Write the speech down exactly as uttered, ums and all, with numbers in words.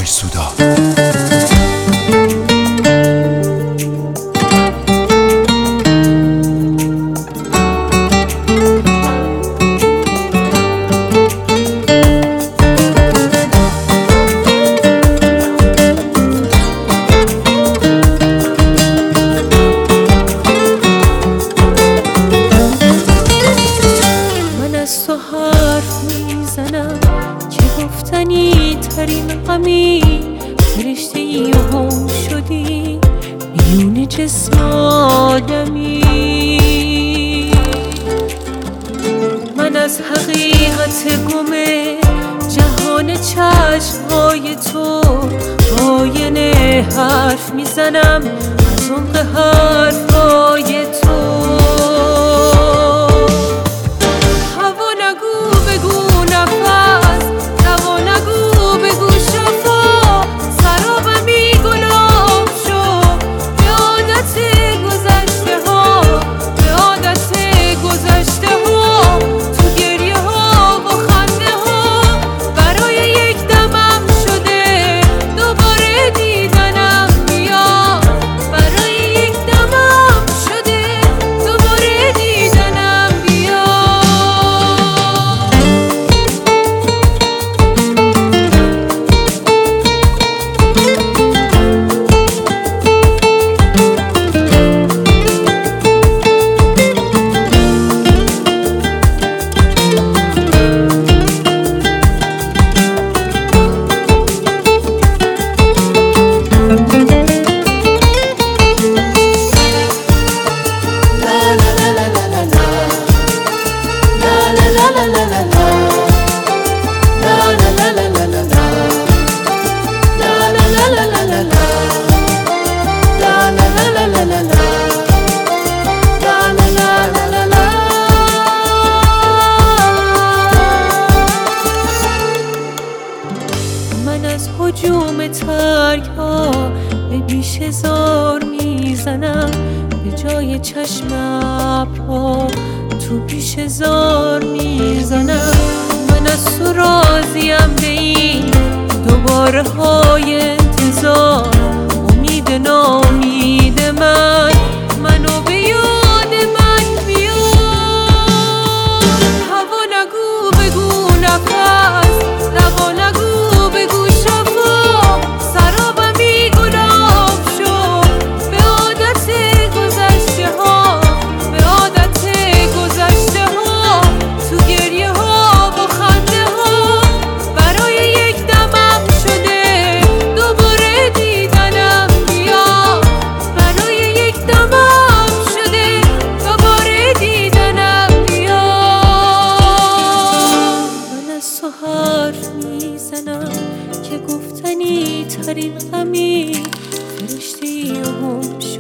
سودا. تو حرف میزنم که گفتنی ترین غمی، فرشته ای و گم شدی میون جسم آدمی. من از حقیقت گم جهان چشمهای تو آینه حرف میزنم از عمق حرفهای تو. من از هجوم ترک‌ها به بیش هزار میزنم، به جای چشم ابرها تو بیش هزار میزنم. من از تو راضیم به این دوباره های انتظار، امید نامید من منو به یاد من بیار. هوا نگو بگو نفس، لبا نگو که گفتنی ترین غمی، فرشته ای و گم